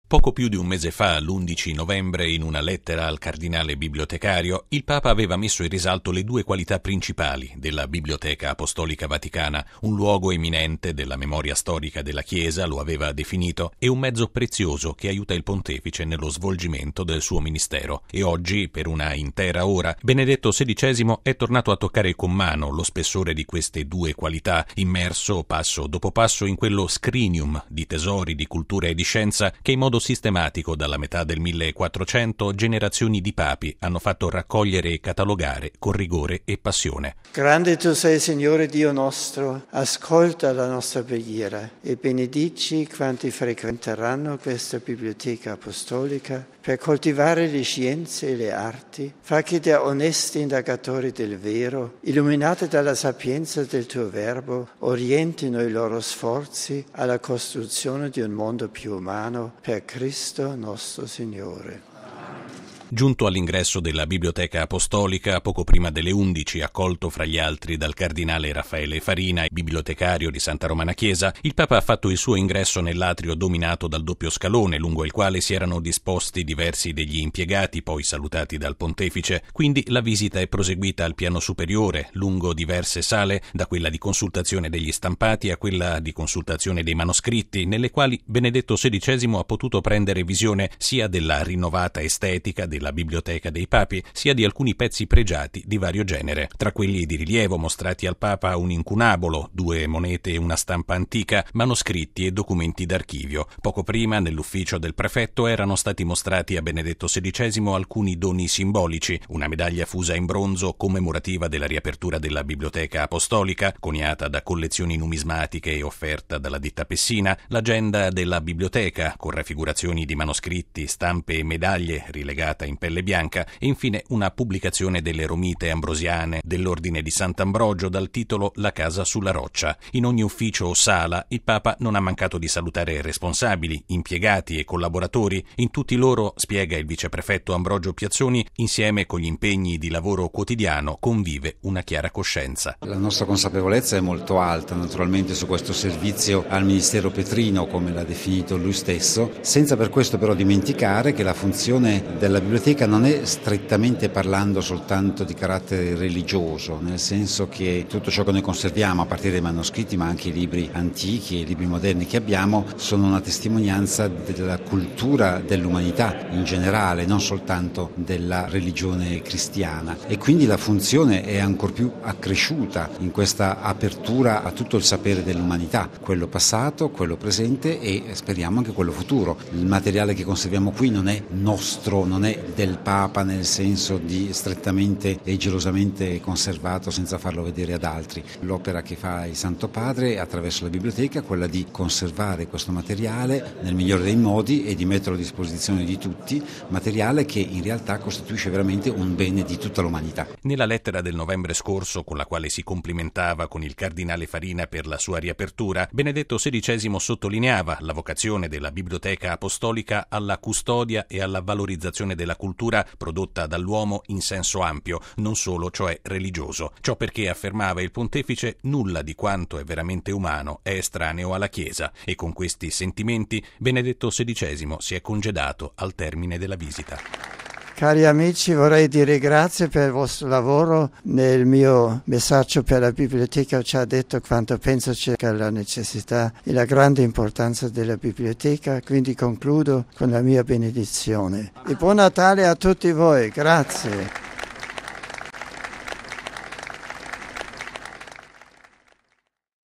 Poco più di un mese fa, l'11 novembre, in una lettera al cardinale bibliotecario, il Papa aveva messo in risalto le due qualità principali della Biblioteca Apostolica Vaticana, un luogo eminente della memoria storica della Chiesa, lo aveva definito, e un mezzo prezioso che aiuta il pontefice nello svolgimento del suo ministero. E oggi, per una intera ora, Benedetto XVI è tornato a toccare con mano lo spessore di queste due qualità, immerso passo dopo passo in quello scrinium di tesori di cultura e di scienza che in modo sistematico dalla metà del 1400 generazioni di papi hanno fatto raccogliere e catalogare con rigore e passione. Grande tu sei, Signore Dio nostro, ascolta la nostra preghiera e benedici quanti frequenteranno questa biblioteca apostolica per coltivare le scienze e le arti. Fa che da onesti indagatori del vero, illuminati dalla sapienza del tuo verbo, orientino i loro sforzi alla costruzione di un mondo più umano per Cristo nostro Signore. Giunto all'ingresso della Biblioteca Apostolica, poco prima delle 11, accolto fra gli altri dal cardinale Raffaele Farina, bibliotecario di Santa Romana Chiesa, il Papa ha fatto il suo ingresso nell'atrio dominato dal doppio scalone, lungo il quale si erano disposti diversi degli impiegati, poi salutati dal pontefice. Quindi la visita è proseguita al piano superiore, lungo diverse sale, da quella di consultazione degli stampati a quella di consultazione dei manoscritti, nelle quali Benedetto XVI ha potuto prendere visione sia della rinnovata estetica della Biblioteca dei Papi, sia di alcuni pezzi pregiati di vario genere. Tra quelli di rilievo mostrati al Papa un incunabolo, 2 monete e una stampa antica, manoscritti e documenti d'archivio. Poco prima, nell'ufficio del prefetto, erano stati mostrati a Benedetto XVI alcuni doni simbolici, una medaglia fusa in bronzo commemorativa della riapertura della Biblioteca Apostolica, coniata da collezioni numismatiche e offerta dalla ditta Pessina, l'agenda della biblioteca, con raffigurazioni di manoscritti, stampe e medaglie rilegata in pelle bianca, e infine una pubblicazione delle Romite ambrosiane dell'Ordine di Sant'Ambrogio dal titolo La casa sulla roccia. In ogni ufficio o sala il Papa non ha mancato di salutare responsabili, impiegati e collaboratori. In tutti loro, spiega il viceprefetto Ambrogio Piazzoni, insieme con gli impegni di lavoro quotidiano convive una chiara coscienza. La nostra consapevolezza è molto alta naturalmente su questo servizio al Ministero Petrino, come l'ha definito lui stesso, senza per questo però dimenticare che la funzione della biblioteca non è strettamente parlando soltanto di carattere religioso, nel senso che tutto ciò che noi conserviamo, a partire dai manoscritti ma anche i libri antichi e i libri moderni che abbiamo, sono una testimonianza della cultura dell'umanità in generale, non soltanto della religione cristiana, e quindi la funzione è ancor più accresciuta in questa apertura a tutto il sapere dell'umanità, quello passato, quello presente e speriamo anche quello futuro. Il materiale che conserviamo qui non è nostro, non è del Papa nel senso di strettamente e gelosamente conservato senza farlo vedere ad altri. L'opera che fa il Santo Padre attraverso la biblioteca è quella di conservare questo materiale nel migliore dei modi e di metterlo a disposizione di tutti, materiale che in realtà costituisce veramente un bene di tutta l'umanità. Nella lettera del novembre scorso, con la quale si complimentava con il cardinale Farina per la sua riapertura, Benedetto XVI sottolineava la vocazione della Biblioteca Apostolica alla custodia e alla valorizzazione della cultura prodotta dall'uomo in senso ampio, non solo, cioè religioso. Ciò perché, affermava il pontefice, nulla di quanto è veramente umano è estraneo alla Chiesa, e con questi sentimenti Benedetto XVI si è congedato al termine della visita. Cari amici, vorrei dire grazie per il vostro lavoro. Nel mio messaggio per la biblioteca ho già detto quanto penso circa la necessità e la grande importanza della biblioteca, quindi concludo con la mia benedizione. E buon Natale a tutti voi, grazie.